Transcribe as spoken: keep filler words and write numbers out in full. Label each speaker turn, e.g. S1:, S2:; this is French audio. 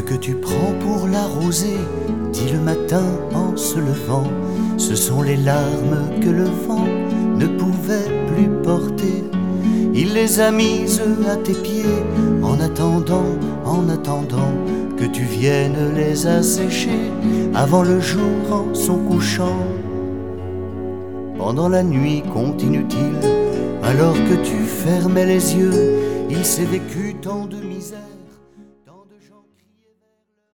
S1: que tu prends pour la rosée, dit le matin en se levant, ce sont les larmes que le vent ne pouvait plus porter. Il les a mises à tes pieds en attendant, en attendant que tu viennes les assécher avant le jour en son couchant. Pendant la nuit continue-t-il, alors que tu fermais les yeux, il s'est vécu tant de misère.